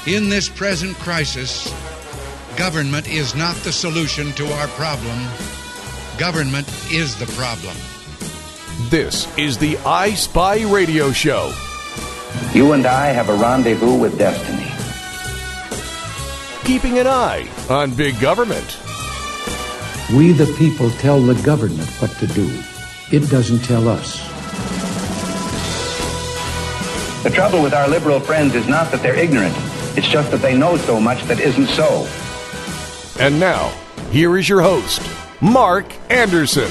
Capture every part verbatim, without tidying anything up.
In this present crisis, government is not the solution to our problem. Government is the problem. This is the I Spy Radio Show. You and I have a rendezvous with destiny. Keeping an eye on big government. We the people tell the government what to do. It doesn't tell us. The trouble with our liberal friends is not that they're ignorant. It's just that they know so much that isn't so. And now, here is your host, Mark Anderson.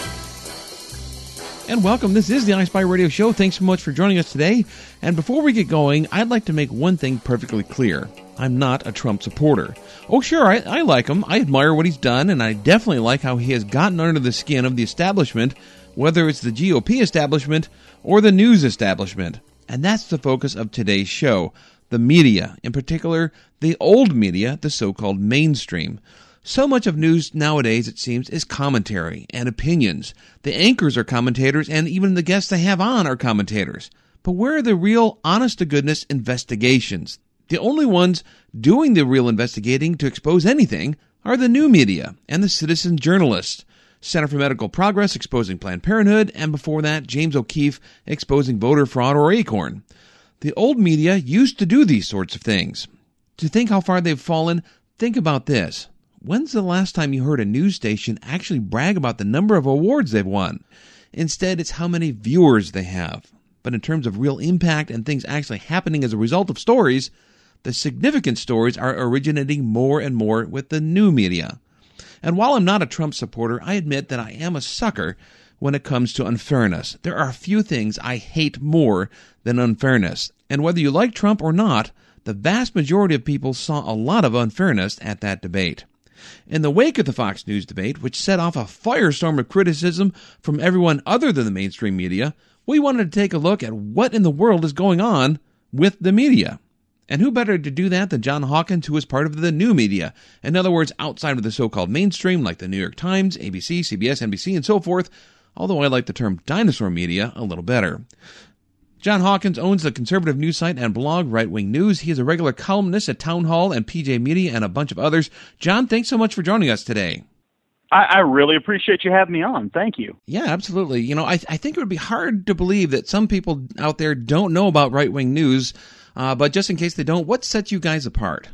And welcome. This is the I Spy Radio Show. Thanks so much for joining us today. And before we get going, I'd like to make one thing perfectly clear. I'm not a Trump supporter. Oh, sure, I, I like him. I admire what he's done, and I definitely like how he has gotten under the skin of the establishment, whether it's the G O P establishment or the news establishment. And that's the focus of today's show, the media, in particular, the old media, the so-called mainstream. So much of news nowadays, it seems, is commentary and opinions. The anchors are commentators, and even the guests they have on are commentators. But where are the real, honest-to-goodness investigations? The only ones doing the real investigating to expose anything are the new media and the citizen journalists. Center for Medical Progress exposing Planned Parenthood, and before that, James O'Keefe exposing voter fraud or Acorn. The old media used to do these sorts of things. To think how far they've fallen, think about this. When's the last time you heard a news station actually brag about the number of awards they've won? Instead, it's how many viewers they have. But in terms of real impact and things actually happening as a result of stories, the significant stories are originating more and more with the new media. And while I'm not a Trump supporter, I admit that I am a sucker when it comes to unfairness. There are a few things I hate more than unfairness. And whether you like Trump or not, the vast majority of people saw a lot of unfairness at that debate. In the wake of the Fox News debate, which set off a firestorm of criticism from everyone other than the mainstream media, we wanted to take a look at what in the world is going on with the media. And who better to do that than John Hawkins, who is part of the new media? In other words, outside of the so-called mainstream, like the New York Times, A B C, C B S, N B C, and so forth, although I like the term dinosaur media a little better. John Hawkins owns the conservative news site and blog Right Wing News. He is a regular columnist at Town Hall and P J Media and a bunch of others. John, thanks so much for joining us today. I, I really appreciate you having me on. Thank you. Yeah, absolutely. You know, I, I think it would be hard to believe that some people out there don't know about Right Wing News. Uh, but just in case they don't, what sets you guys apart?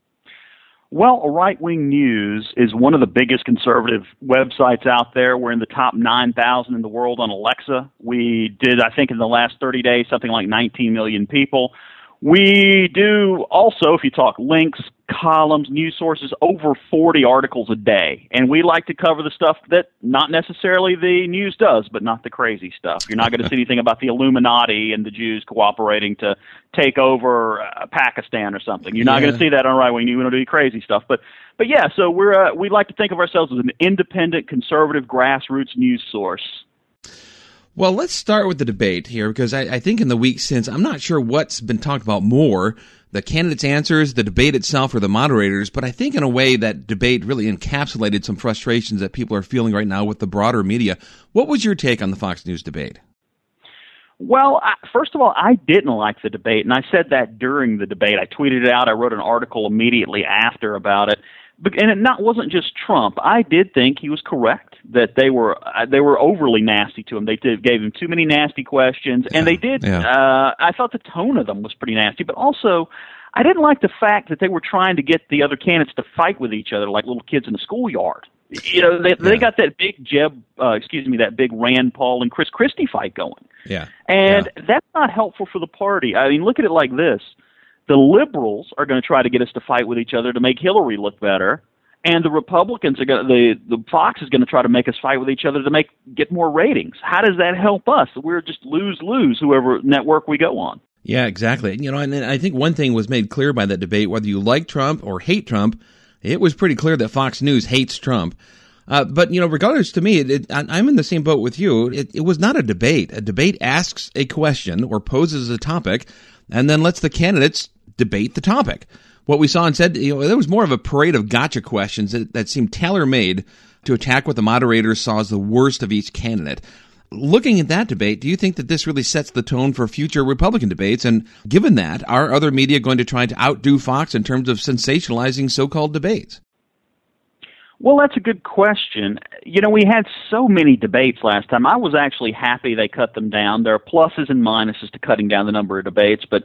Well, Right Wing News is one of the biggest conservative websites out there. We're in the top nine thousand in the world on Alexa. We did, I think, in the last thirty days, something like nineteen million people. We do also, if you talk links, columns, news sources, over forty articles a day. And we like to cover the stuff that not necessarily the news does, but not the crazy stuff. You're not going to see anything about the Illuminati and the Jews cooperating to take over uh, Pakistan or something. You're not yeah. going to see that on Right Wing News. We don't do crazy stuff. But but yeah, so we're uh, we like to think of ourselves as an independent, conservative, grassroots news source. Well, let's start with the debate here, because I, I think in the week since, I'm not sure what's been talked about more, the candidates' answers, the debate itself, or the moderators, but I think in a way that debate really encapsulated some frustrations that people are feeling right now with the broader media. What was your take on the Fox News debate? Well, I, first of all, I didn't like the debate, and I said that during the debate. I tweeted it out. I wrote an article immediately after about it. And it not wasn't just Trump. I did think he was correct that they were uh, they were overly nasty to him. They did, gave him too many nasty questions, and they did. Yeah. Uh, I thought the tone of them was pretty nasty, but also I didn't like the fact that they were trying to get the other candidates to fight with each other like little kids in a schoolyard. You know, they yeah. they got that big Jeb, uh, excuse me, that big Rand Paul and Chris Christie fight going. Yeah, and yeah. that's not helpful for the party. I mean, look at it like this. The liberals are going to try to get us to fight with each other to make Hillary look better, and the Republicans are going to, the the Fox is going to try to make us fight with each other to make get more ratings. How does that help us? We're just lose lose whoever network we go on. Yeah, exactly. You know, and I think one thing was made clear by that debate, whether you like Trump or hate Trump, it was pretty clear that Fox News hates Trump. Uh, but, you know, regardless, to me, it, it, I'm in the same boat with you. It, it was not a debate. A debate asks a question or poses a topic and then lets the candidates debate the topic. What we saw and said, you know, there was more of a parade of gotcha questions that, that seemed tailor-made to attack what the moderators saw as the worst of each candidate. looking at that debate, do you think that this really sets the tone for future Republican debates? And given that, are other media going to try to outdo Fox in terms of sensationalizing so-called debates? Well, that's a good question. You know, we had so many debates last time. I was actually happy they cut them down. There are pluses and minuses to cutting down the number of debates, but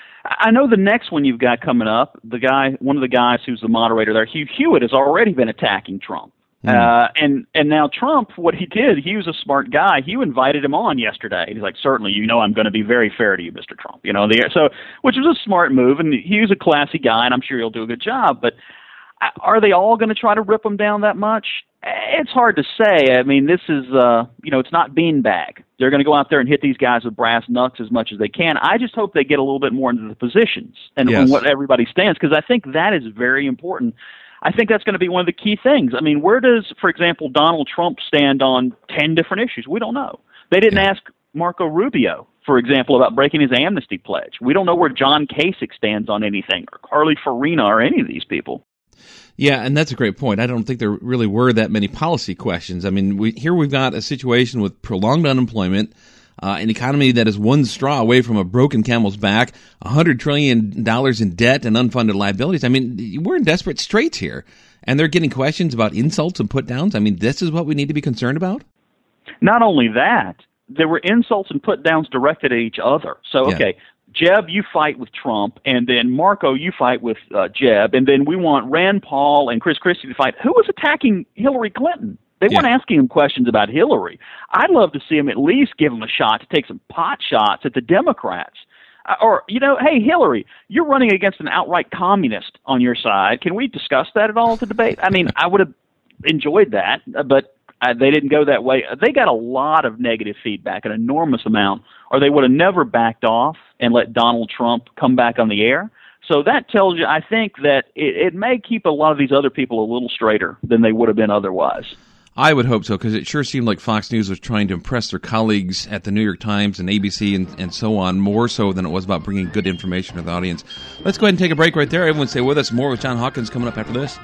I know the next one you've got coming up, the guy, one of the guys who's the moderator there, Hugh Hewitt, has already been attacking Trump. Mm. Uh, and, and now Trump, what he did, he was a smart guy. He invited him on yesterday. He's like, certainly, you know, I'm going to be very fair to you, Mister Trump. You know, the, so, which was a smart move, and he was a classy guy, and I'm sure he'll do a good job. But are they all going to try to rip him down that much? It's hard to say. I mean, this is, uh, you know, it's not beanbag. They're going to go out there and hit these guys with brass knucks as much as they can. I just hope they get a little bit more into the positions and yes. on what everybody stands, because I think that is very important. I think that's going to be one of the key things. I mean, where does, for example, Donald Trump stand on ten different issues? We don't know. They didn't yeah. ask Marco Rubio, for example, about breaking his amnesty pledge. We don't know where John Kasich stands on anything, or Carly Fiorina, or any of these people. Yeah, and that's a great point. I don't think there really were that many policy questions. I mean, we, here we've got a situation with prolonged unemployment, uh, an economy that is one straw away from a broken camel's back, one hundred trillion dollars in debt and unfunded liabilities. I mean, we're in desperate straits here. And they're getting questions about insults and put-downs. I mean, this is what we need to be concerned about? Not only that, there were insults and put-downs directed at each other. So, okay, yeah. Jeb, you fight with Trump, and then Marco, you fight with uh, Jeb, and then we want Rand Paul and Chris Christie to fight. Who was attacking Hillary Clinton? They yeah. weren't asking him questions about Hillary. I'd love to see him at least give him a shot to take some pot shots at the Democrats. Uh, or, you know, hey, Hillary, you're running against an outright communist on your side. Can we discuss that at all at the debate? I mean, I would have enjoyed that, but Uh, they didn't go that way. They got a lot of negative feedback, an enormous amount, or they would have never backed off and let Donald Trump come back on the air. So that tells you, I think, that it, it may keep a lot of these other people a little straighter than they would have been otherwise. I would hope so, because it sure seemed like Fox News was trying to impress their colleagues at the New York Times and A B C and, and so on, more so than it was about bringing good information to the audience. Let's go ahead and take a break right there. Everyone stay with us. More with John Hawkins coming up after this.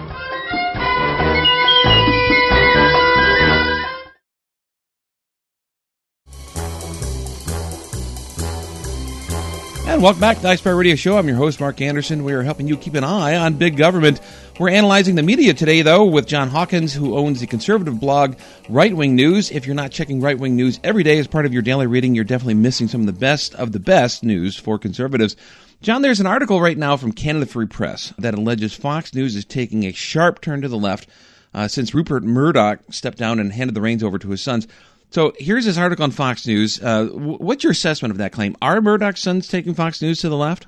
And welcome back to the iSpire Radio Show. I'm your host, Mark Anderson. We are helping you keep an eye on big government. We're analyzing the media today, though, with John Hawkins, who owns the conservative blog Right Wing News. If you're not checking Right Wing News every day as part of your daily reading, you're definitely missing some of the best of the best news for conservatives. John, there's an article right now from Canada Free Press that alleges Fox News is taking a sharp turn to the left uh, since Rupert Murdoch stepped down and handed the reins over to his sons. So here's this article on Fox News. Uh, what's your assessment of that claim? Are Murdoch's sons taking Fox News to the left?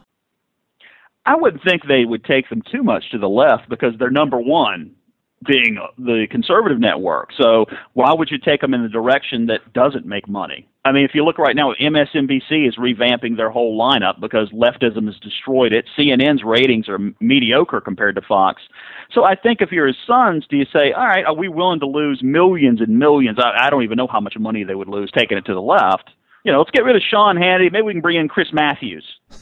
I wouldn't think they would take them too much to the left because they're number one, being the conservative network. So why would you take them in the direction that doesn't make money? I mean, if you look right now, M S N B C is revamping their whole lineup because leftism has destroyed it. C N N's ratings are mediocre compared to Fox. So I think if you're his sons, do you say, all right, are we willing to lose millions and millions? I, I don't even know how much money they would lose taking it to the left. You know, let's get rid of Sean Hannity. Maybe we can bring in Chris Matthews.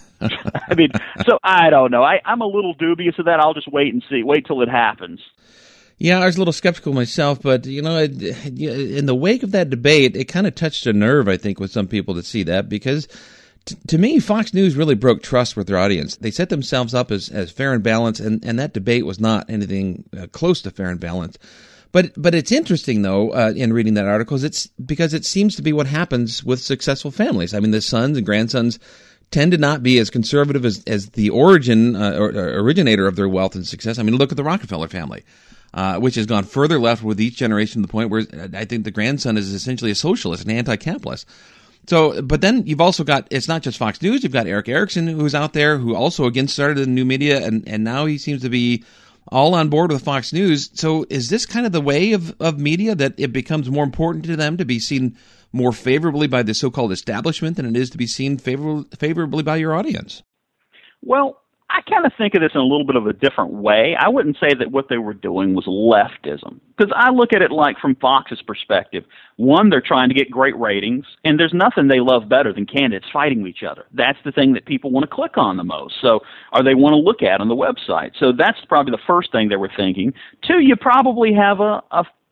I mean, so I don't know. I, I'm a little dubious of that. I'll just wait and see. Wait till it happens. Yeah, I was a little skeptical myself, but, you know, in the wake of that debate, it kind of touched a nerve, I think, with some people to see that, because t- to me, Fox News really broke trust with their audience. They set themselves up as, as fair and balanced, and, and that debate was not anything uh, close to fair and balanced. But but it's interesting, though, uh, in reading that article, is it's because it seems to be what happens with successful families. I mean, the sons and grandsons tend to not be as conservative as, as the origin uh, or, or originator of their wealth and success. I mean, look at the Rockefeller family. Uh, which has gone further left with each generation to the point where I think the grandson is essentially a socialist, an anti-capitalist. So, but then you've also got, it's not just Fox News, you've got Eric Erickson who's out there who also again started in new media, and, and now he seems to be all on board with Fox News. So is this kind of the way of, of media, that it becomes more important to them to be seen more favorably by the so-called establishment than it is to be seen favor- favorably by your audience? Well, I kind of think of this in a little bit of a different way. I wouldn't say that what they were doing was leftism, because I look at it like from Fox's perspective. One, they're trying to get great ratings, and there's nothing they love better than candidates fighting with each other. That's the thing that people want to click on the most, so or they want to look at on the website. So that's probably the first thing they were thinking. Two, you probably have a, a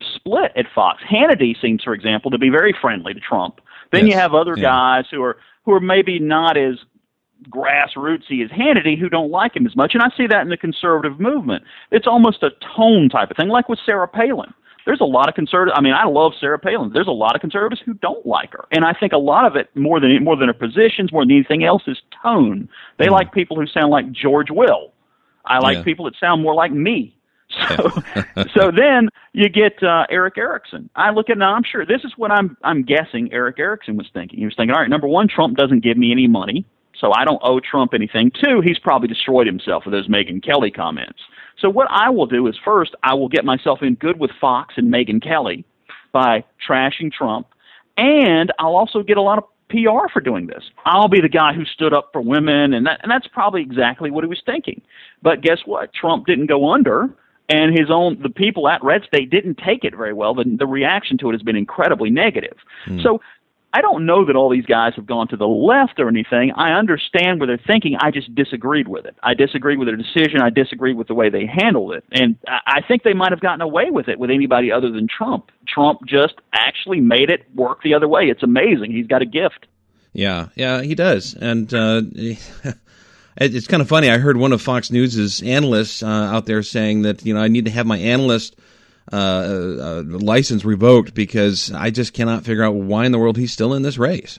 split at Fox. Hannity seems, for example, to be very friendly to Trump. Then Yes. you have other Yeah. guys who are who are maybe not as grassrootsy as Hannity who don't like him as much, and I see that in the conservative movement. It's almost a tone type of thing, like with Sarah Palin. There's a lot of conservatives. I mean, I love Sarah Palin. There's a lot of conservatives who don't like her, and I think a lot of it, more than more than her positions, more than anything else, is tone. They Mm. like people who sound like George Will. I like Yeah. people that sound more like me. So, so then you get uh, Eric Erickson. I look at now. I'm sure this is what I'm. I'm guessing Eric Erickson was thinking. He was thinking, all right, number one, Trump doesn't give me any money, so I don't owe Trump anything. Two, he's probably destroyed himself with those Megyn Kelly comments. So what I will do is first, I will get myself in good with Fox and Megyn Kelly by trashing Trump, and I'll also get a lot of P R for doing this. I'll be the guy who stood up for women, and that and that's probably exactly what he was thinking. But guess what? Trump didn't go under. And his own, the people at Red State didn't take it very well. The, the reaction to it has been incredibly negative. Mm. So I don't know that all these guys have gone to the left or anything. I understand where they're thinking. I just disagreed with it. I disagreed with their decision. I disagreed with the way they handled it. And I, I think they might have gotten away with it with anybody other than Trump. Trump just actually made it work the other way. It's amazing. He's got a gift. Yeah, yeah, he does. And uh it's kind of funny. I heard one of Fox News' analysts uh, out there saying that, you know, I need to have my analyst uh, uh, license revoked because I just cannot figure out why in the world he's still in this race.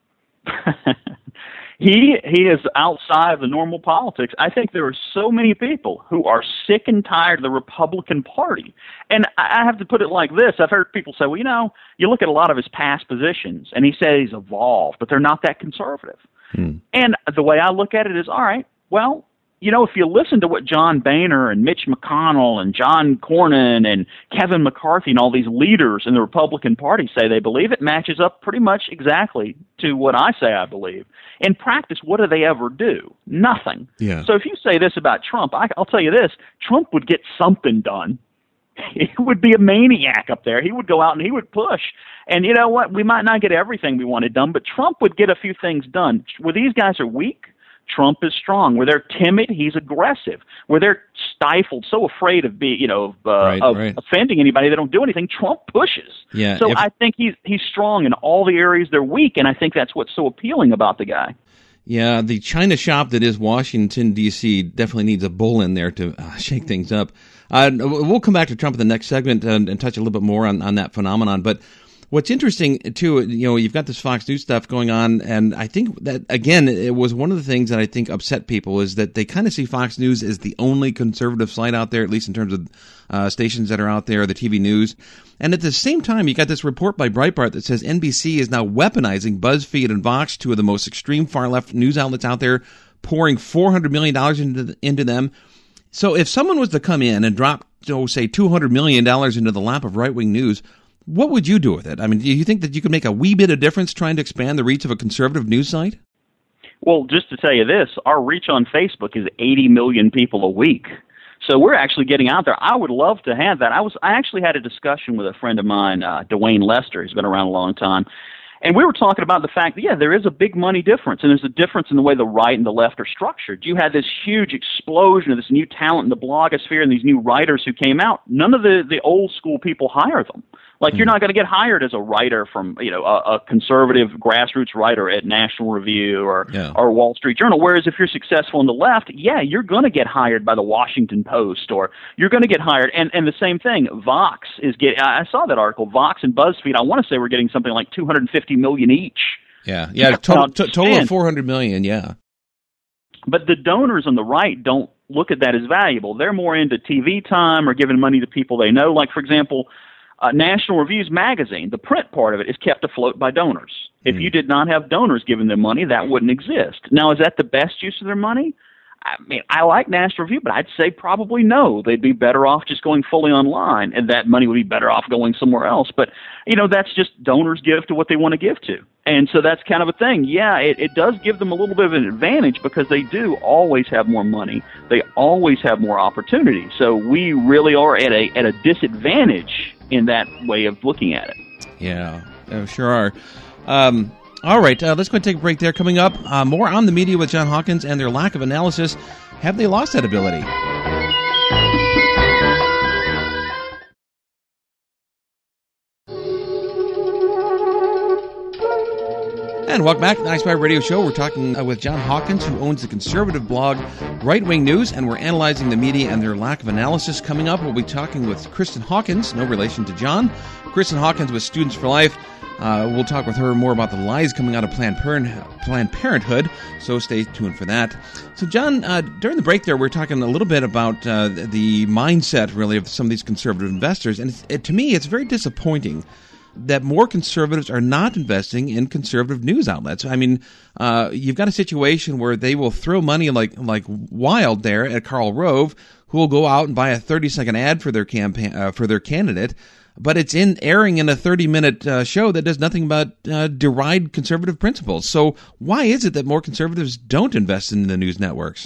he he is outside of the normal politics. I think there are so many people who are sick and tired of the Republican Party. And I have to put it like this. I've heard people say, well, you know, you look at a lot of his past positions, and he said he's evolved, but they're not that conservative. Hmm. And the way I look at it is, all right, well, you know, if you listen to what John Boehner and Mitch McConnell and John Cornyn and Kevin McCarthy and all these leaders in the Republican Party say they believe, it matches up pretty much exactly to what I say I believe. In practice, what do they ever do? Nothing. Yeah. So if you say this about Trump, I, I'll tell you this, Trump would get something done. He would be a maniac up there. He would go out and he would push. And you know what? We might not get everything we wanted done, but Trump would get a few things done. Where these guys are weak, Trump is strong. Where they're timid, he's aggressive. Where they're stifled, so afraid of being, you know, uh, right, of right. offending anybody, they don't do anything. Trump pushes. Yeah, so if- I think he's he's strong in all the areas they're weak, and I think that's what's so appealing about the guy. Yeah, the China shop that is Washington, D C definitely needs a bull in there to uh, shake things up. Uh, we'll come back to Trump in the next segment and, and touch a little bit more on, on that phenomenon. But what's interesting, too, you know, you've got this Fox News stuff going on, and I think that, again, it was one of the things that I think upset people is that they kind of see Fox News as the only conservative site out there, at least in terms of uh, stations that are out there, the T V news. And at the same time, you got this report by Breitbart that says N B C is now weaponizing BuzzFeed and Vox, two of the most extreme far-left news outlets out there, pouring four hundred million dollars into, the, into them. So if someone was to come in and drop, oh, say, two hundred million dollars into the lap of right-wing news, what would you do with it? I mean, do you think that you could make a wee bit of difference trying to expand the reach of a conservative news site? Well, just to tell you this, our reach on Facebook is eighty million people a week. So we're actually getting out there. I would love to have that. I was I actually had a discussion with a friend of mine, uh, Dwayne Lester. He's been around a long time. And we were talking about the fact that, yeah, there is a big money difference, and there's a difference in the way the right and the left are structured. You had this huge explosion of this new talent in the blogosphere and these new writers who came out. None of the, the old school people hire them. Like, you're not going to get hired as a writer from, you know, a, a conservative grassroots writer at National Review or yeah. or Wall Street Journal. Whereas if you're successful in the left, yeah, you're going to get hired by the Washington Post, or you're going to get hired. And and the same thing, Vox is getting. I saw that article. Vox and BuzzFeed, I want to say we're getting something like two hundred fifty million each. Yeah, yeah, total, to, total of four hundred million. Yeah. But the donors on the right don't look at that as valuable. They're more into T V time or giving money to people they know. Like, for example, Uh, National Review's magazine, the print part of it, is kept afloat by donors. If mm. you did not have donors giving them money, that wouldn't exist. Now, is that the best use of their money? I mean, I like National Review, but I'd say probably no. They'd be better off just going fully online, and that money would be better off going somewhere else. But, you know, that's just donors give to what they want to give to. And so that's kind of a thing. Yeah, it, it does give them a little bit of an advantage because they do always have more money. They always have more opportunity. So we really are at a at a disadvantage in that way of looking at it. Yeah, uh, sure are. Um, all right, uh, let's go and take a break there. Coming up, uh, more on the media with John Hawkins and their lack of analysis. Have they lost that ability? And welcome back to the iSpy Radio Show. We're talking uh, with John Hawkins, who owns the conservative blog Right Wing News, and we're analyzing the media and their lack of analysis. Coming up, we'll be talking with Kristen Hawkins, no relation to John. Kristen Hawkins with Students for Life. Uh, we'll talk with her more about the lies coming out of Planned, Parent- Planned Parenthood, so stay tuned for that. So, John, uh, during the break there, we were talking a little bit about uh, the mindset, really, of some of these conservative investors, and it's, it, to me, it's very disappointing that more conservatives are not investing in conservative news outlets. I mean, uh, you've got a situation where they will throw money like like wild there at Karl Rove, who will go out and buy a thirty-second ad for their campaign uh, for their candidate, but it's in airing in a thirty-minute uh, show that does nothing but uh, deride conservative principles. So why is it that more conservatives don't invest in the news networks?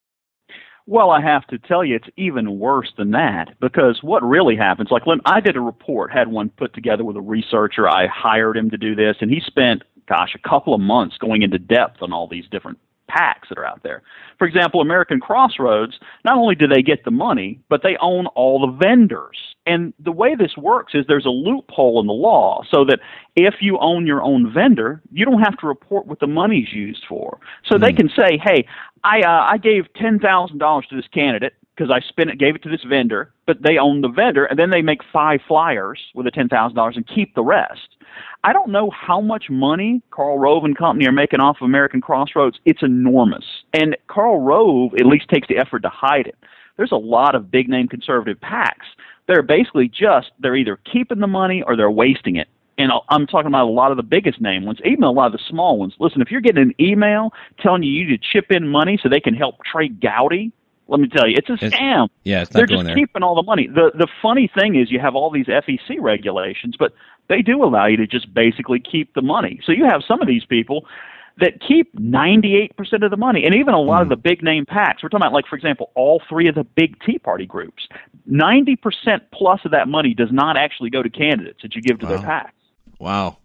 Well, I have to tell you, it's even worse than that, because what really happens, like I did a report, had one put together with a researcher. I hired him to do this, and he spent, gosh, a couple of months going into depth on all these different PACs that are out there. For example, American Crossroads, not only do they get the money, but they own all the vendors. And the way this works is there's a loophole in the law so that if you own your own vendor, you don't have to report what the money's used for. So mm. they can say, hey, I uh, I gave ten thousand dollars to this candidate because I spent it, gave it to this vendor, but they own the vendor, and then they make five flyers with the ten thousand dollars and keep the rest. I don't know how much money Karl Rove and company are making off of American Crossroads. It's enormous. And Karl Rove at least takes the effort to hide it. There's a lot of big-name conservative PACs. They're basically just, they're either keeping the money or they're wasting it. And I'm talking about a lot of the biggest name ones, even a lot of the small ones. Listen, if you're getting an email telling you you need to chip in money so they can help Trey Gowdy, let me tell you, it's a it's, scam. Yeah, it's not They're going just there. keeping all the money. The the funny thing is you have all these F E C regulations, but they do allow you to just basically keep the money. So you have some of these people that keep ninety-eight percent of the money, and even a lot mm. of the big-name PACs. We're talking about, like, for example, all three of the big Tea Party groups. ninety percent plus of that money does not actually go to candidates that you give to wow. their PACs. Wow.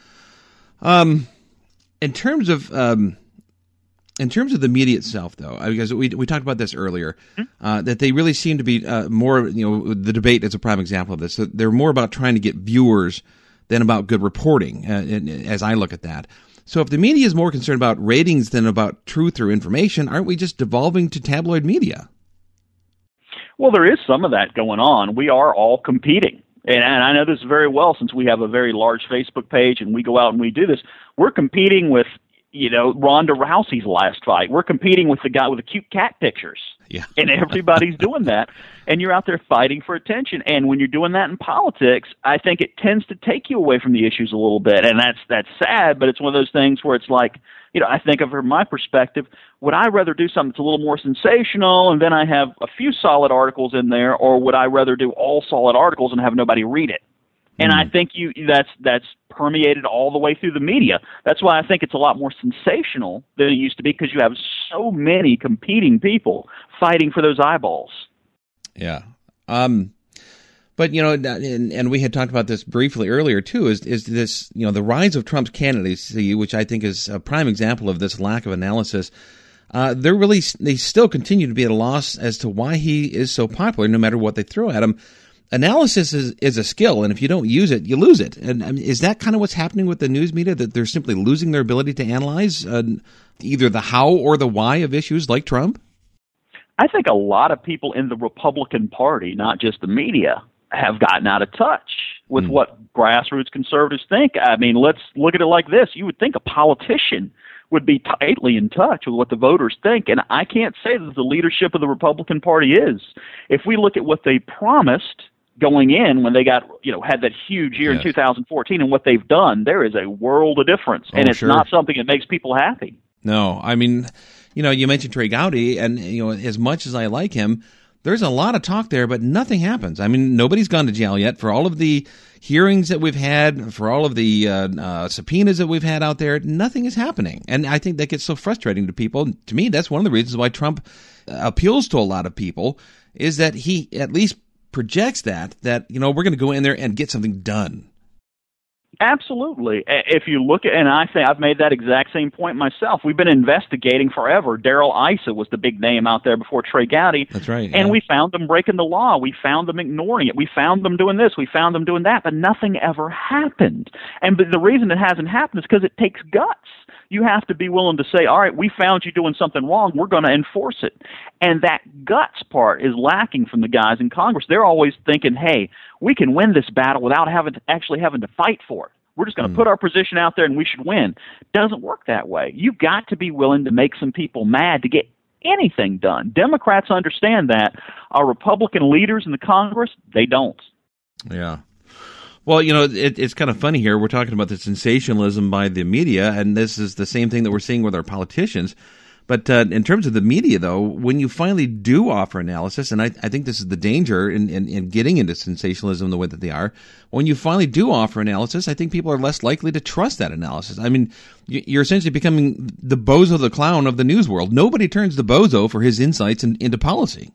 Um, in terms of... Um In terms of the media itself, though, because we we talked about this earlier, uh, that they really seem to be uh, more, you know, the debate is a prime example of this. So they're more about trying to get viewers than about good reporting, uh, as I look at that. So if the media is more concerned about ratings than about truth or information, aren't we just devolving to tabloid media? Well, there is some of that going on. We are all competing. And, and I know this very well since we have a very large Facebook page and we go out and we do this. We're competing with, you know, Ronda Rousey's last fight. We're competing with the guy with the cute cat pictures. Yeah. And everybody's doing that. And you're out there fighting for attention. And when you're doing that in politics, I think it tends to take you away from the issues a little bit. And that's that's sad, but it's one of those things where it's like, you know, I think of from my perspective, would I rather do something that's a little more sensational and then I have a few solid articles in there, or would I rather do all solid articles and have nobody read it? And I think you that's that's permeated all the way through the media. That's why I think it's a lot more sensational than it used to be, because you have so many competing people fighting for those eyeballs. Yeah. Um, but, you know, and, and we had talked about this briefly earlier, too, is is this, you know, the rise of Trump's candidacy, which I think is a prime example of this lack of analysis. Uh, they're really, they still continue to be at a loss as to why he is so popular, no matter what they throw at him. Analysis is, is a skill, and if you don't use it, you lose it. And I mean, is that kind of what's happening with the news media, that they're simply losing their ability to analyze uh, either the how or the why of issues like Trump? I think a lot of people in the Republican Party, not just the media, have gotten out of touch with mm. what grassroots conservatives think. I mean, let's look at it like this. You would think a politician would be tightly in touch with what the voters think, and I can't say that the leadership of the Republican Party is. If we look at what they promised going in when they got, you know, had that huge year yes. in two thousand fourteen and what they've done, there is a world of difference, and oh, it's sure. not something that makes people happy. No, I mean, you know, you mentioned Trey Gowdy, and, you know, as much as I like him, there's a lot of talk there, but nothing happens. I mean, nobody's gone to jail yet for all of the hearings that we've had, for all of the uh, uh, subpoenas that we've had out there. Nothing is happening. And I think that gets so frustrating to people. To me, that's one of the reasons why Trump appeals to a lot of people, is that he at least projects that, that, you know, we're going to go in there and get something done. Absolutely. If you look at, and I say I've made that exact same point myself. We've been investigating forever. Darrell Issa was the big name out there before Trey Gowdy. That's right. And yeah. we found them breaking the law. We found them ignoring it. We found them doing this. We found them doing that. But nothing ever happened. And the reason it hasn't happened is because it takes guts. You have to be willing to say, all right, we found you doing something wrong. We're going to enforce it. And that guts part is lacking from the guys in Congress. They're always thinking, hey, we can win this battle without having to actually having to fight for it. We're just going to mm. put our position out there and we should win. Doesn't work that way. You've got to be willing to make some people mad to get anything done. Democrats understand that. Our Republican leaders in the Congress, they don't. Yeah. Well, you know, it, it's kind of funny here. We're talking about the sensationalism by the media, and this is the same thing that we're seeing with our politicians. But uh, in terms of the media, though, when you finally do offer analysis, and I, I think this is the danger in, in, in getting into sensationalism the way that they are, when you finally do offer analysis, I think people are less likely to trust that analysis. I mean, you're essentially becoming the bozo the clown of the news world. Nobody turns to bozo for his insights in, into policy.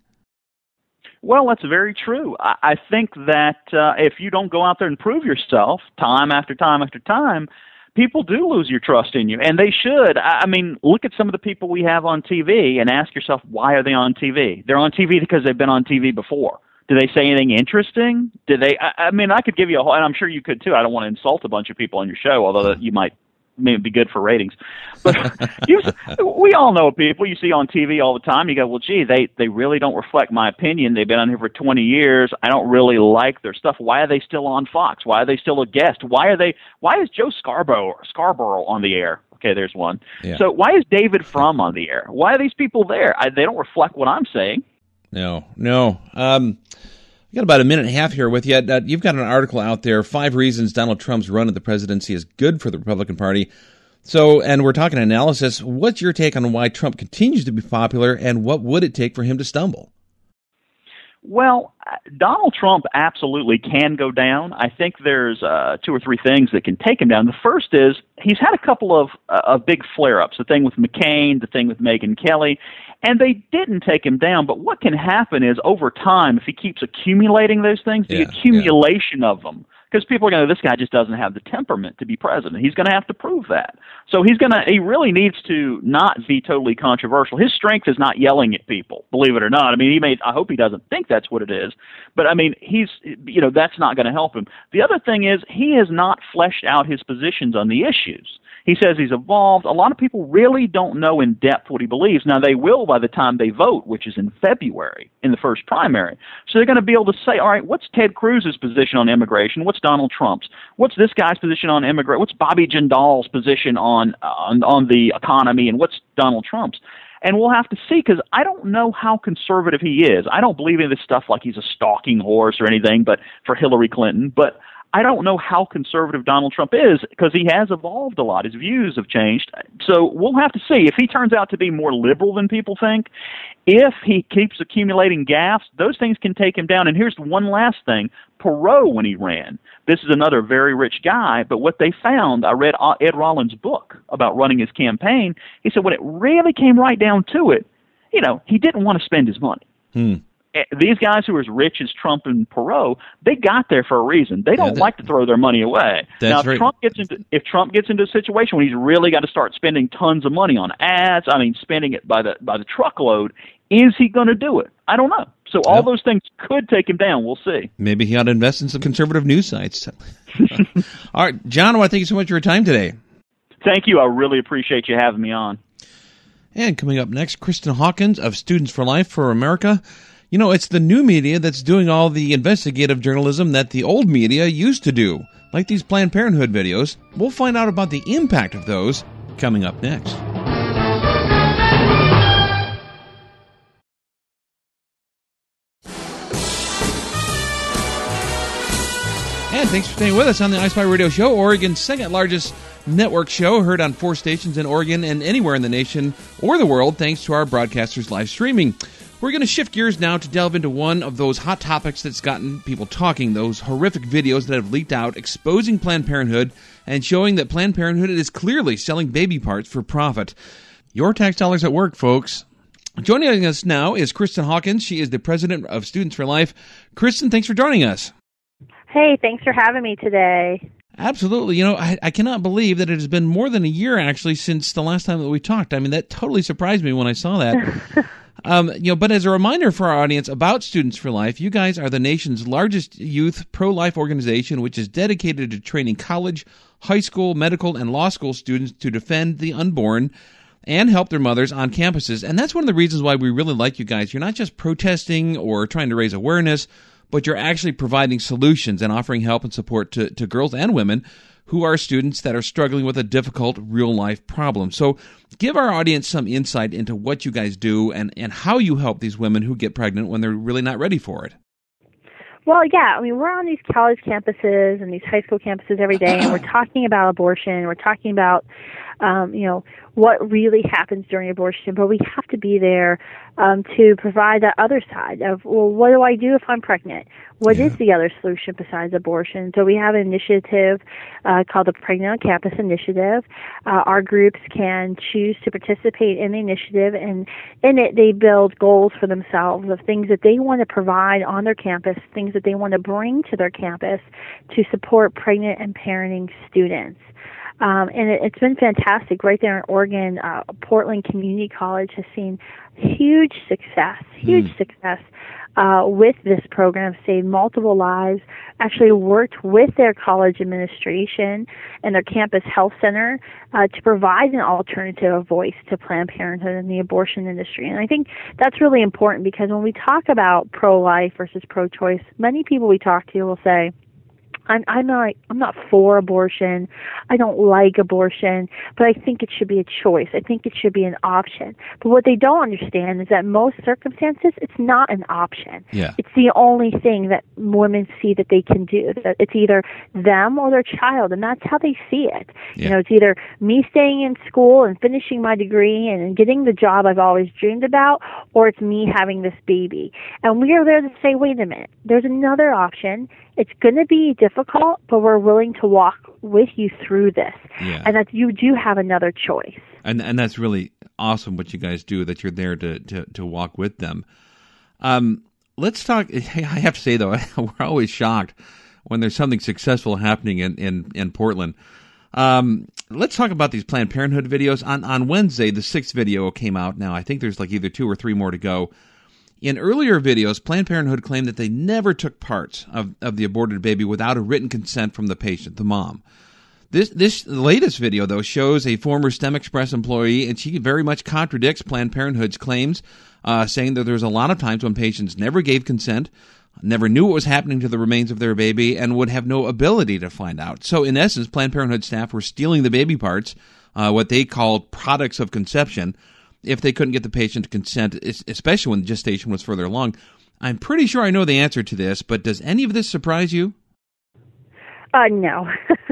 Well, that's very true. I, I think that uh, if you don't go out there and prove yourself time after time after time, people do lose your trust in you, and they should. I mean, look at some of the people we have on T V and ask yourself, why are they on T V? They're on T V because they've been on T V before. Do they say anything interesting? Do they? I, I mean, I could give you a whole, and I'm sure you could too. I don't want to insult a bunch of people on your show, although you might maybe be good for ratings. But you, we all know people you see on T V all the time. You go, well, gee, they, they really don't reflect my opinion. They've been on here for twenty years. I don't really like their stuff. Why are they still on Fox? Why are they still a guest? Why are they? Why is Joe Scarborough Scarborough on the air? Okay, there's one. Yeah. So why is David Frum on the air? Why are these people there? I, they don't reflect what I'm saying. No, no. Um, we got about a minute and a half here with you. Uh, you've got an article out there, Five Reasons Donald Trump's Run at the Presidency is Good for the Republican Party. So, and we're talking analysis. What's your take on why Trump continues to be popular, and what would it take for him to stumble? Well, Donald Trump absolutely can go down. I think there's uh, two or three things that can take him down. The first is he's had a couple of, uh, of big flare-ups, the thing with McCain, the thing with Megyn Kelly, and they didn't take him down. But what can happen is over time, if he keeps accumulating those things, the yeah, accumulation yeah. of them, because people are going to, this guy just doesn't have the temperament to be president. He's going to have to prove that. So he's going to, he really needs to not be totally controversial. His strength is not yelling at people, believe it or not. I mean, he may, I hope he doesn't think that's what it is, but I mean, he's, you know, that's not going to help him. The other thing is he has not fleshed out his positions on the issues. He says he's evolved. A lot of people really don't know in depth what he believes. Now, they will by the time they vote, which is in February, in the first primary. So they're going to be able to say, all right, what's Ted Cruz's position on immigration? What's Donald Trump's? What's this guy's position on immigration? What's Bobby Jindal's position on, on, on the economy? And what's Donald Trump's? And we'll have to see, because I don't know how conservative he is. I don't believe in this stuff like he's a stalking horse or anything, but for Hillary Clinton. But I don't know how conservative Donald Trump is, because he has evolved a lot. His views have changed. So we'll have to see. If he turns out to be more liberal than people think, if he keeps accumulating gaffes, those things can take him down. And here's one last thing. Perot, when he ran, this is another very rich guy, but what they found, I read Ed Rollins' book about running his campaign. He said when it really came right down to it, you know, he didn't want to spend his money. Hmm. These guys who are as rich as Trump and Perot, they got there for a reason. They don't yeah, that, like to throw their money away. Now, if right. Trump gets into if Trump gets into a situation where he's really got to start spending tons of money on ads, I mean, spending it by the by the truckload, is he going to do it? I don't know. So all yep. those things could take him down. We'll see. Maybe he ought to invest in some conservative news sites. All right, John, I want to thank you so much for your time today. Thank you. I really appreciate you having me on. And coming up next, Kristen Hawkins of Students for Life for America. You know, it's the new media that's doing all the investigative journalism that the old media used to do, like these Planned Parenthood videos. We'll find out about the impact of those coming up next. And thanks for staying with us on the iSpy Radio Show, Oregon's second largest network show, heard on four stations in Oregon and anywhere in the nation or the world, thanks to our broadcasters' live streaming. We're going to shift gears now to delve into one of those hot topics that's gotten people talking, those horrific videos that have leaked out exposing Planned Parenthood and showing that Planned Parenthood is clearly selling baby parts for profit. Your tax dollars at work, folks. Joining us now is Kristen Hawkins. She is the president of Students for Life. Kristen, thanks for joining us. Hey, thanks for having me today. Absolutely. You know, I, I cannot believe that it has been more than a year, actually, since the last time that we talked. I mean, that totally surprised me when I saw that. um, you know, but as a reminder for our audience about Students for Life, you guys are the nation's largest youth pro-life organization, which is dedicated to training college, high school, medical, and law school students to defend the unborn and help their mothers on campuses. And that's one of the reasons why we really like you guys. You're not just protesting or trying to raise awareness, but you're actually providing solutions and offering help and support to, to girls and women who are students that are struggling with a difficult real-life problem. So give our audience some insight into what you guys do and, and how you help these women who get pregnant when they're really not ready for it. Well, yeah, I mean, we're on these college campuses and these high school campuses every day, and we're talking about abortion. We're talking about, um, you know, what really happens during abortion, but we have to be there um, to provide that other side of, well, what do I do if I'm pregnant? What yeah. is the other solution besides abortion? So we have an initiative uh, called the Pregnant on Campus Initiative. Uh, our groups can choose to participate in the initiative, and in it they build goals for themselves of things that they want to provide on their campus, things that they want to bring to their campus to support pregnant and parenting students. Um, and it, it's been fantastic. Right there in Oregon, uh, Portland Community College has seen huge success, huge mm. success uh, with this program, saved multiple lives, actually worked with their college administration and their campus health center uh, to provide an alternative voice to Planned Parenthood and the abortion industry. And I think that's really important because when we talk about pro-life versus pro-choice, many people we talk to will say, I'm, I'm not. I'm not for abortion. I don't like abortion, but I think it should be a choice. I think it should be an option. But what they don't understand is that in most circumstances, it's not an option. Yeah. It's the only thing that women see that they can do. That it's either them or their child, and that's how they see it. Yeah. You know, it's either me staying in school and finishing my degree and getting the job I've always dreamed about, or it's me having this baby. And we are there to say, wait a minute, there's another option. It's going to be difficult, but we're willing to walk with you through this, yeah. and that you do have another choice. And and that's really awesome what you guys do, that you're there to, to, to walk with them. Um, let's talk, I have to say, though, we're always shocked when there's something successful happening in, in, in Portland. Um, let's talk about these Planned Parenthood videos. On, on Wednesday, the sixth video came out now. I think there's like either two or three more to go. In earlier videos, Planned Parenthood claimed that they never took parts of, of the aborted baby without a written consent from the patient, the mom. This this latest video, though, shows a former STEM Express employee, and she very much contradicts Planned Parenthood's claims, uh, saying that there's a lot of times when patients never gave consent, never knew what was happening to the remains of their baby, and would have no ability to find out. So, in essence, Planned Parenthood staff were stealing the baby parts, uh, what they called products of conception, if they couldn't get the patient to consent, especially when gestation was further along. I'm pretty sure I know the answer to this, but does any of this surprise you? Uh, no.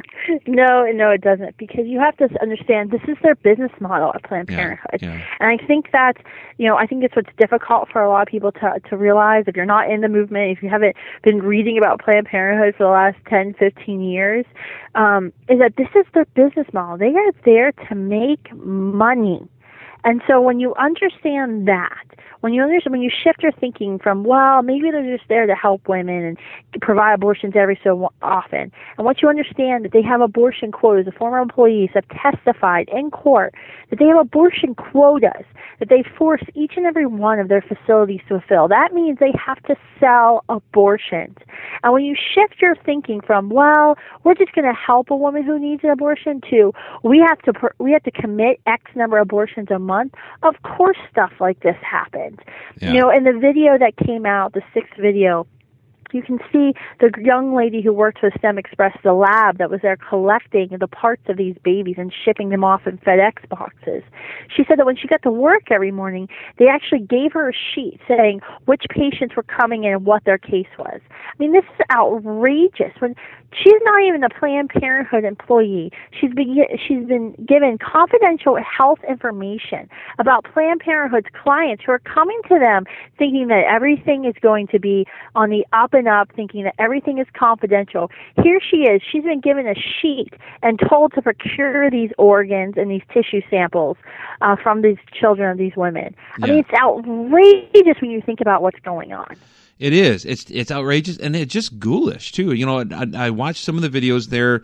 no, no, it doesn't, because you have to understand this is their business model at Planned Parenthood. Yeah, yeah. And I think that, you know, I think it's what's difficult for a lot of people to to realize if you're not in the movement, if you haven't been reading about Planned Parenthood for the last ten, fifteen years, um, is that this is their business model. They are there to make money. And so when you understand that, when you understand, when you shift your thinking from, well, maybe they're just there to help women and provide abortions every so often, and once you understand that they have abortion quotas, the former employees have testified in court that they have abortion quotas that they force each and every one of their facilities to fulfill. That means they have to sell abortions. And when you shift your thinking from, well, we're just going to help a woman who needs an abortion, to we have to we have to commit X number of abortions a month, of course stuff like this happens. Yeah. You know, in the video that came out, the sixth video, you can see the young lady who worked for STEM Express, the lab that was there collecting the parts of these babies and shipping them off in FedEx boxes. She said that when she got to work every morning, they actually gave her a sheet saying which patients were coming in and what their case was. I mean, this is outrageous. When she's not even a Planned Parenthood employee, she's been she's been given confidential health information about Planned Parenthood's clients who are coming to them thinking that everything is going to be on the up and up, thinking that everything is confidential. Here she is. She's been given a sheet and told to procure these organs and these tissue samples uh, from these children of these women. Yeah. I mean, it's outrageous when you think about what's going on. It is. It's it's outrageous, and it's just ghoulish too. You know, I, I watched some of the videos there.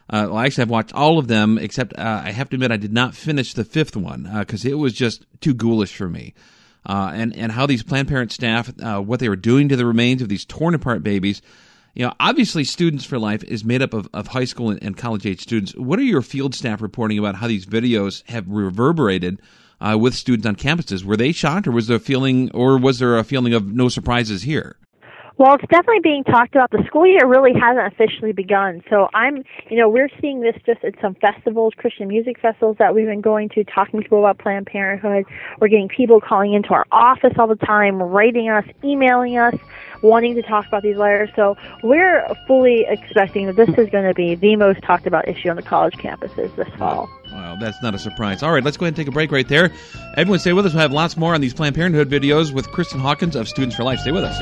Uh, well, actually, I've watched all of them, except uh, I have to admit I did not finish the fifth one because uh, it was just too ghoulish for me. Uh, and, and how these Planned Parenthood staff, uh, what they were doing to the remains of these torn-apart babies. You know, obviously, Students for Life is made up of, of high school and, and college-age students. What are your field staff reporting about how these videos have reverberated uh, with students on campuses? Were they shocked, or was there a feeling, or was there a feeling of no surprises here? Well, it's definitely being talked about. The school year really hasn't officially begun. So I'm, you know, we're seeing this just at some festivals, Christian music festivals that we've been going to, talking to people about Planned Parenthood. We're getting people calling into our office all the time, writing us, emailing us, wanting to talk about these letters. So we're fully expecting that this is going to be the most talked about issue on the college campuses this fall. Well, that's not a surprise. All right, let's go ahead and take a break right there. Everyone stay with us. We'll have lots more on these Planned Parenthood videos with Kristen Hawkins of Students for Life. Stay with us.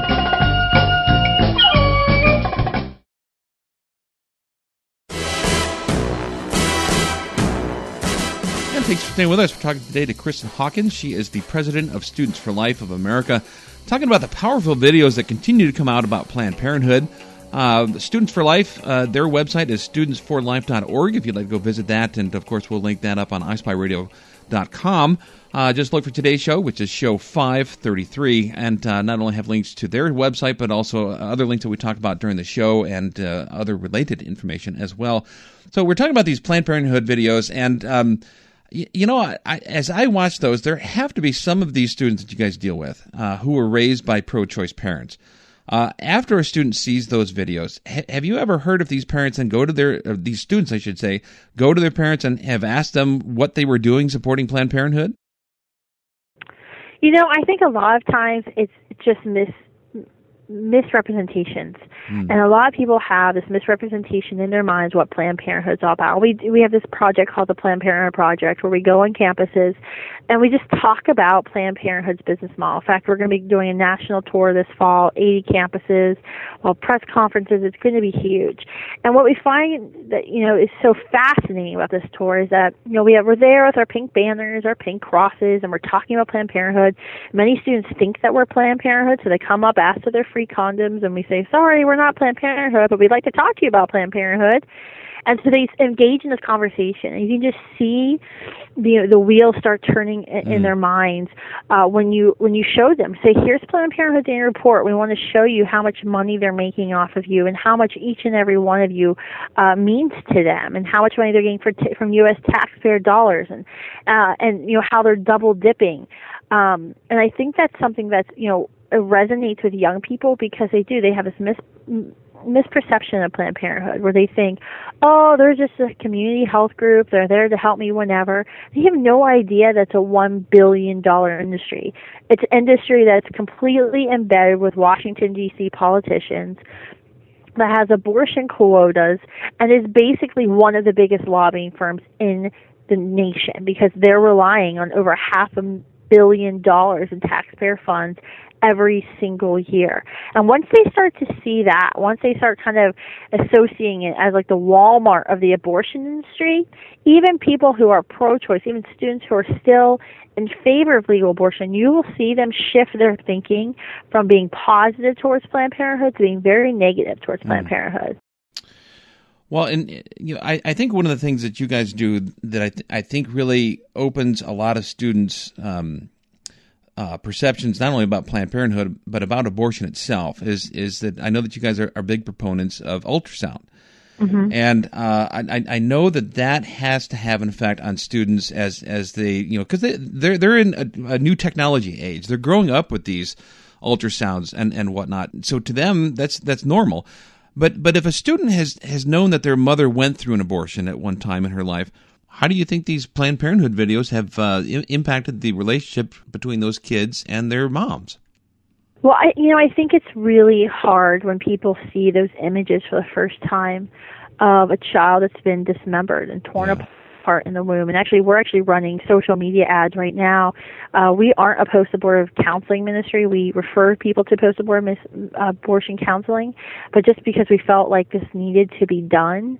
Thanks for staying with us. We're talking today to Kristen Hawkins. She is the president of Students for Life of America, talking about the powerful videos that continue to come out about Planned Parenthood. Uh, Students for Life, uh, their website is students for life dot org if you'd like to go visit that. And, of course, we'll link that up on i spy radio dot com. Uh, just look for today's show, which is show five thirty-three, and uh, not only have links to their website, but also other links that we talked about during the show and uh, other related information as well. So we're talking about these Planned Parenthood videos, and um, You know, I, I, as I watch those, there have to be some of these students that you guys deal with uh, who were raised by pro-choice parents. Uh, after a student sees those videos, ha- have you ever heard of these parents and go to their, uh, these students, I should say, go to their parents and have asked them what they were doing supporting Planned Parenthood? You know, I think a lot of times it's just mis misrepresentations. Mm. And a lot of people have this misrepresentation in their minds what Planned Parenthood's all about. We we have this project called the Planned Parenthood Project where we go on campuses and we just talk about Planned Parenthood's business model. In fact, we're going to be doing a national tour this fall, eighty campuses, well, press conferences. It's going to be huge. And what we find that, you know, is so fascinating about this tour is that, you know, we have, we're there with our pink banners, our pink crosses, and we're talking about Planned Parenthood. Many students think that we're Planned Parenthood, so they come up, ask for their free condoms, and we say, sorry, we're not Planned Parenthood, but we'd like to talk to you about Planned Parenthood. And so they engage in this conversation, and you can just see the the wheels start turning in, mm. in their minds uh, when you when you show them. Say, here's Planned Parenthood's annual report. We want to show you how much money they're making off of you, and how much each and every one of you uh, means to them, and how much money they're getting for t- from U S taxpayer dollars, and uh, and you know how they're double dipping. Um, and I think that's something that's you know resonates with young people because they do. They have this mis. misperception of Planned Parenthood where they think, oh, they're just a community health group, they're there to help me whenever. They have no idea that's a one billion dollars industry. It's an industry that's completely embedded with Washington, D C politicians, that has abortion quotas, and is basically one of the biggest lobbying firms in the nation because they're relying on over half a billion dollars in taxpayer funds every single year. And once they start to see that, once they start kind of associating it as like the Walmart of the abortion industry, even people who are pro-choice, even students who are still in favor of legal abortion, you will see them shift their thinking from being positive towards Planned Parenthood to being very negative towards Planned mm. Parenthood. Well, and you know, I, I think one of the things that you guys do that I th- I think really opens a lot of students' um, uh, perceptions, not only about Planned Parenthood but about abortion itself, is is that I know that you guys are, are big proponents of ultrasound, mm-hmm. and uh, I I know that that has to have an effect on students as as they you know because they they're they're in a, a new technology age. They're growing up with these ultrasounds and, and whatnot. So to them, that's that's normal. But but if a student has, has known that their mother went through an abortion at one time in her life, how do you think these Planned Parenthood videos have uh, I- impacted the relationship between those kids and their moms? Well, I, you know, I think it's really hard when people see those images for the first time of a child that's been dismembered and torn yeah. apart in the womb. And actually, we're actually running social media ads right now. Uh, we aren't a post-abortive counseling ministry. We refer people to post-abortive mis- uh, abortion counseling, but just because we felt like this needed to be done,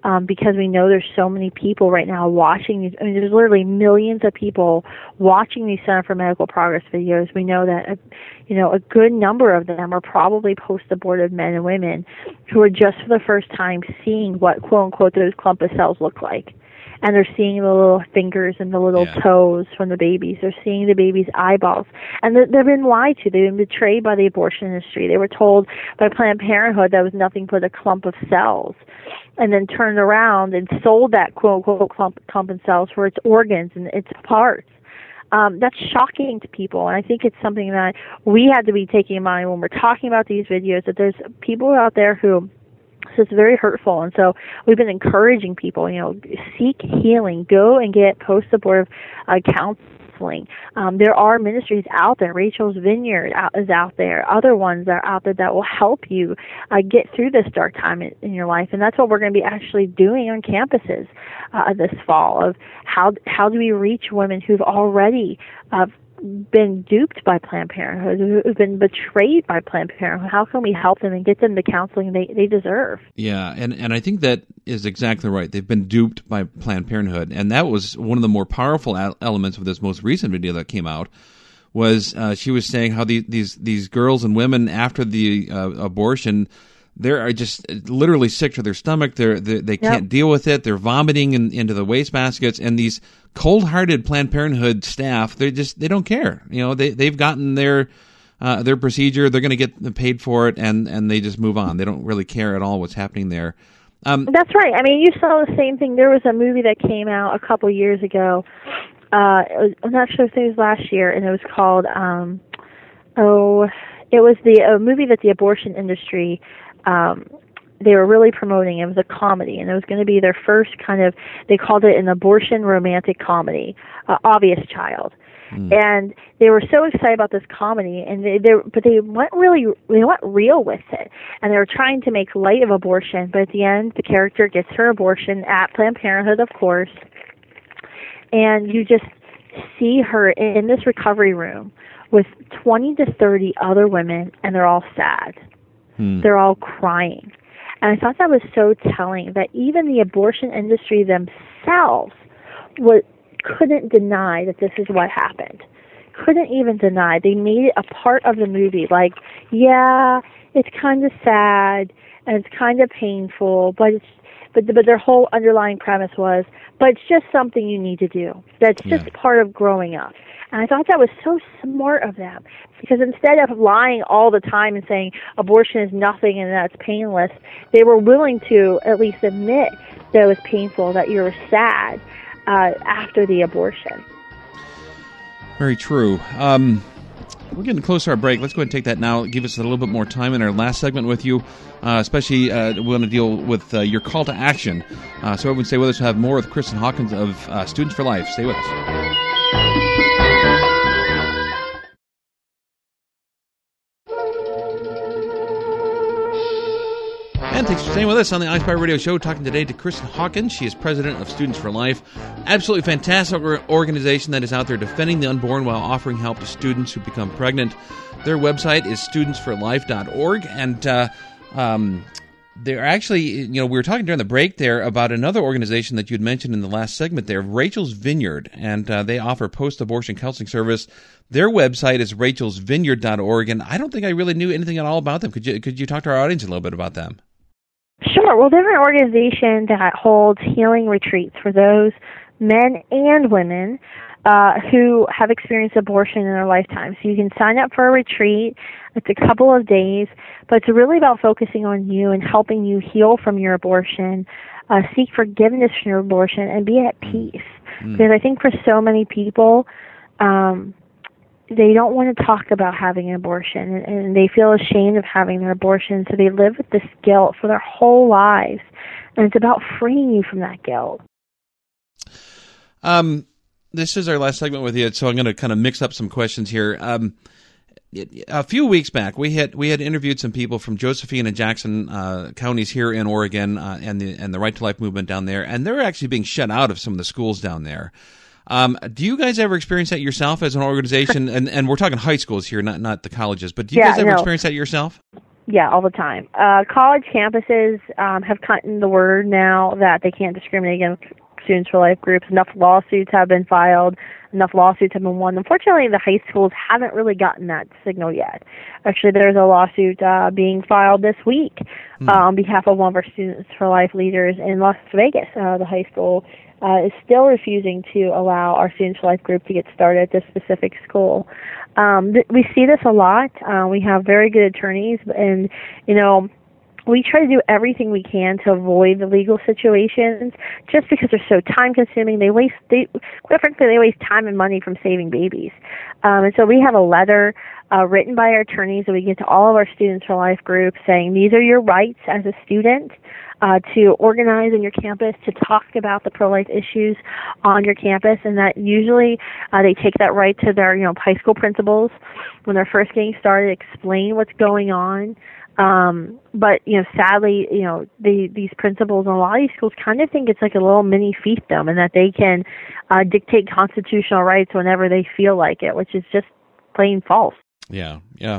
um, because we know there's so many people right now watching these. I mean, there's literally millions of people watching these Center for Medical Progress videos. We know that, uh, you know, a good number of them are probably post-abortive men and women who are just for the first time seeing what, quote-unquote, those clump of cells look like. And they're seeing the little fingers and the little yeah. toes from the babies. They're seeing the baby's eyeballs. And they've been lied to. They've been betrayed by the abortion industry. They were told by Planned Parenthood that was nothing but a clump of cells, and then turned around and sold that quote-unquote clump, clump of cells for its organs and its parts. Um, that's shocking to people, and I think it's something that we have to be taking in mind when we're talking about these videos, that there's people out there who... So it's very hurtful, and so we've been encouraging people, you know, seek healing, go and get post-abortive uh, counseling. Um, there are ministries out there. Rachel's Vineyard out, is out there. Other ones are out there that will help you uh, get through this dark time in, in your life, and that's what we're going to be actually doing on campuses uh, this fall. Of how how do we reach women who've already uh, been duped by Planned Parenthood, who've been betrayed by Planned Parenthood? How can we help them and get them the counseling they, they deserve? Yeah, and, and I think that is exactly right. They've been duped by Planned Parenthood, and that was one of the more powerful elements of this most recent video that came out, was uh, she was saying how the, these these girls and women after the uh, abortion, they're just literally sick to their stomach. They're, they they can't yep. deal with it. They're vomiting in, into the wastebaskets, and these cold-hearted Planned Parenthood staff, they just they don't care. You know, they they've gotten their uh, their procedure. They're going to get paid for it, and, and they just move on. They don't really care at all what's happening there. Um, That's right. I mean, you saw the same thing. There was a movie that came out a couple years ago. Uh, it was, I'm not sure if it was last year, and it was called um, oh, it was the a movie that the abortion industry. Um, they were really promoting. It was a comedy, and it was going to be their first kind of, they called it an abortion romantic comedy, uh, Obvious Child. Mm. And they were so excited about this comedy, and they, they but they went really, they went real with it. And they were trying to make light of abortion, but at the end, the character gets her abortion at Planned Parenthood, of course. And you just see her in this recovery room with twenty to thirty other women, and they're all sad. Hmm. They're all crying. And I thought that was so telling, that even the abortion industry themselves was, couldn't deny that this is what happened. Couldn't even deny. They made it a part of the movie. Like, yeah, it's kind of sad and it's kind of painful, but it's but but their whole underlying premise was, but it's just something you need to do. That's just yeah. part of growing up. And I thought that was so smart of them, because instead of lying all the time and saying abortion is nothing and that's painless, they were willing to at least admit that it was painful, that you were sad uh, after the abortion. Very true. Um, we're getting close to our break. Let's go ahead and take that now. Give us a little bit more time in our last segment with you, uh, especially uh, we want to deal with uh, your call to action. Uh, so everyone stay with us. We'll have more with Kristen Hawkins of uh, Students for Life. Stay with us. And thanks for staying with us on the iSpire Radio Show, talking today to Kristen Hawkins. She is president of Students for Life. Absolutely fantastic organization that is out there defending the unborn while offering help to students who become pregnant. Their website is students for life dot org, and uh, um, they're actually, you know, we were talking during the break there about another organization that you'd mentioned in the last segment there, Rachel's Vineyard, and uh, they offer post-abortion counseling service. Their website is rachels vineyard dot org, and I don't think I really knew anything at all about them. Could you could you talk to our audience a little bit about them? Sure. Well, they're an organization that holds healing retreats for those men and women uh, who have experienced abortion in their lifetime. So you can sign up for a retreat. It's a couple of days, but it's really about focusing on you and helping you heal from your abortion, uh, seek forgiveness from your abortion, and be at peace. Mm. Because I think for so many people, um, they don't want to talk about having an abortion, and, and they feel ashamed of having their abortion, so they live with this guilt for their whole lives, and it's about freeing you from that guilt. Um, this is our last segment with you, so I'm going to kind of mix up some questions here. Um, a few weeks back, we had we had interviewed some people from Josephine and Jackson uh, counties here in Oregon, uh, and the and the Right to Life movement down there, and they're actually being shut out of some of the schools down there. Um, do you guys ever experience that yourself as an organization? And, and we're talking high schools here, not not the colleges. But do you yeah, guys ever no. experience that yourself? Yeah, all the time. Uh, college campuses um, have gotten the word now that they can't discriminate against Students for Life groups. Enough lawsuits have been filed. Enough lawsuits have been won. Unfortunately, the high schools haven't really gotten that signal yet. Actually, there's a lawsuit uh, being filed this week mm. uh, on behalf of one of our Students for Life leaders in Las Vegas. Uh, the high school uh, is still refusing to allow our Students for Life group to get started at this specific school. Um, th- we see this a lot. Uh, we have very good attorneys, and, you know, we try to do everything we can to avoid the legal situations just because they're so time-consuming. They waste, they, quite frankly, they waste time and money from saving babies. Um, and so we have a letter uh, written by our attorneys that we get to all of our Students for Life groups saying these are your rights as a student uh, to organize on your campus, to talk about the pro-life issues on your campus, and that usually uh, they take that right to their, you know, high school principals when they're first getting started, explain what's going on. Um, but, you know, sadly, you know, the, these principals in a lot of these schools kind of think it's like a little mini fiefdom and that they can uh, dictate constitutional rights whenever they feel like it, which is just plain false. Yeah, yeah.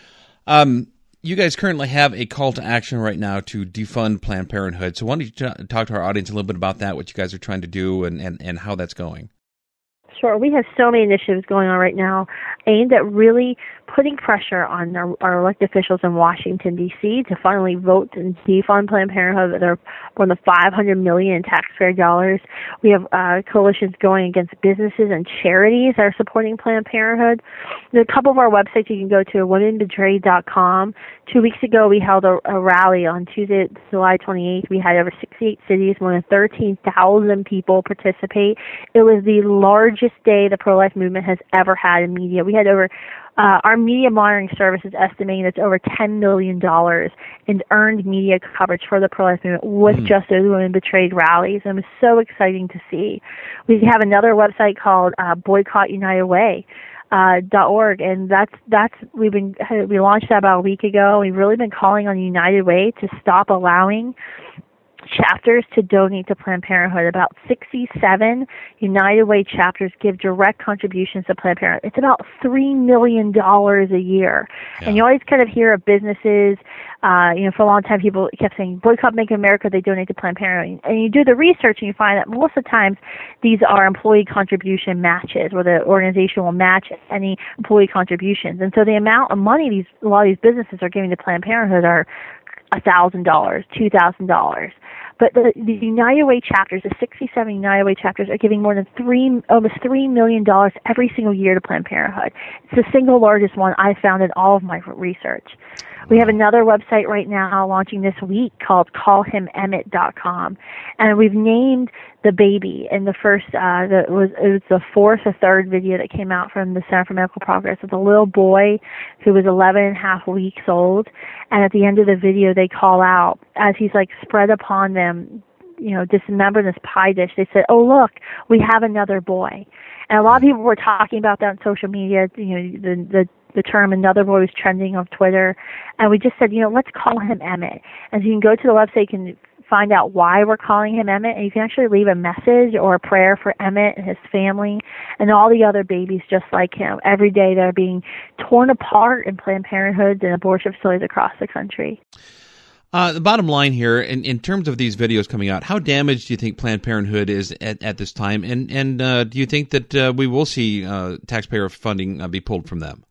Um, you guys currently have a call to action right now to defund Planned Parenthood. So why don't you t- talk to our audience a little bit about that, what you guys are trying to do and, and, and how that's going? Sure. We have so many initiatives going on right now aimed at really putting pressure on our, our elected officials in Washington, D C to finally vote and defund Planned Parenthood. They're more than five hundred million dollars in taxpayer dollars. We have uh, coalitions going against businesses and charities that are supporting Planned Parenthood. There's a couple of our websites you can go to, women betrayed dot com. Two weeks ago, we held a, a rally on Tuesday, July twenty-eighth. We had over sixty-eight cities, more than thirteen thousand people participate. It was the largest day the pro-life movement has ever had in media. We had over, uh, our media monitoring service is estimating it's over ten million dollars in earned media coverage for the pro-life movement with mm. just those Women Betrayed rallies. And it was so exciting to see. We have another website called uh, Boycott United Way. Uh, dot org, and that's that's we've been we launched that about a week ago. We've really been calling on United Way to stop allowing chapters to donate to Planned Parenthood. About sixty-seven United Way chapters give direct contributions to Planned Parenthood. It's about three million dollars a year. Yeah. And you always kind of hear of businesses, uh, you know, for a long time people kept saying, boycott Make America, they donate to Planned Parenthood. And you do the research and you find that most of the times these are employee contribution matches where the organization will match any employee contributions. And so the amount of money these a lot of these businesses are giving to Planned Parenthood are one thousand dollars, two thousand dollars. But the, the United Way chapters, the sixty-seven United Way chapters, are giving more than three, almost three million dollars every single year to Planned Parenthood. It's the single largest one I found in all of my research. We have another website right now launching this week called call him emmett dot com, and we've named the baby in the first, uh, the, it was it was the fourth or third video that came out from the Center for Medical Progress of the little boy who was eleven and a half weeks old, and at the end of the video they call out as he's like spread upon them, you know, dismembered in this pie dish. They said, "Oh look, we have another boy," and a lot of people were talking about that on social media. You know, the the the term another boy was trending on Twitter, and we just said, you know, let's call him Emmett. And so you can go to the website, you can find out why we're calling him Emmett, and you can actually leave a message or a prayer for Emmett and his family and all the other babies just like him. Every day they're being torn apart in Planned Parenthood and abortion facilities across the country. Uh, the bottom line here, in, in terms of these videos coming out, how damaged do you think Planned Parenthood is at, at this time? And, and uh, do you think that uh, we will see uh, taxpayer funding uh, be pulled from them?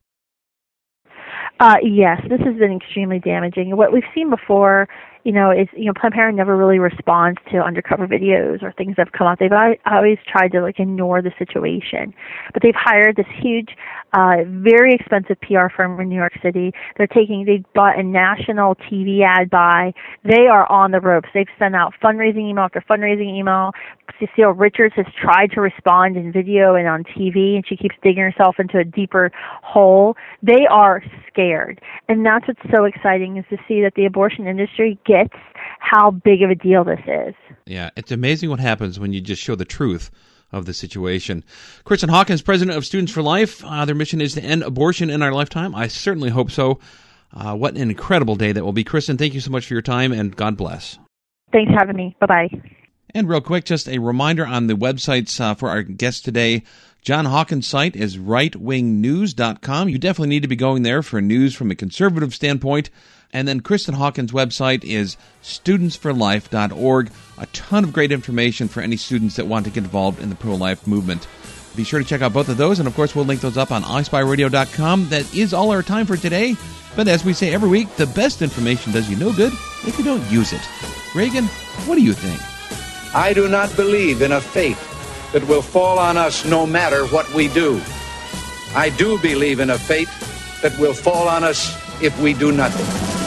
Uh, yes, this has been extremely damaging. What we've seen before, you know, is, you know, Planned Parenthood never really responds to undercover videos or things that have come out. They've always tried to, like, ignore the situation. But they've hired this huge, uh, very expensive P R firm in New York City. They're taking, they bought a national T V ad buy. They are on the ropes. They've sent out fundraising email after fundraising email. Cecile Richards has tried to respond in video and on T V, and she keeps digging herself into a deeper hole. They are scared. And that's what's so exciting, is to see that the abortion industry gets how big of a deal this is. Yeah, it's amazing what happens when you just show the truth of the situation. Kristen Hawkins, president of Students for Life. Uh, their mission is to end abortion in our lifetime. I certainly hope so. Uh, what an incredible day that will be. Kristen, thank you so much for your time, and God bless. Thanks for having me. Bye-bye. And real quick, just a reminder on the websites uh, for our guest today. John Hawkins' site is right wing news dot com. You definitely need to be going there for news from a conservative standpoint. And then Kristen Hawkins' website is students for life dot org. A ton of great information for any students that want to get involved in the pro-life movement. Be sure to check out both of those, and of course we'll link those up on i spy radio dot com. That is all our time for today. But as we say every week, the best information does you no good if you don't use it. Reagan, what do you think? I do not believe in a fate that will fall on us no matter what we do. I do believe in a fate that will fall on us if we do nothing.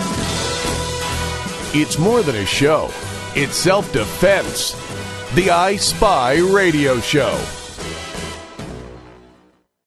It's more than a show. It's self-defense. The I Spy Radio Show.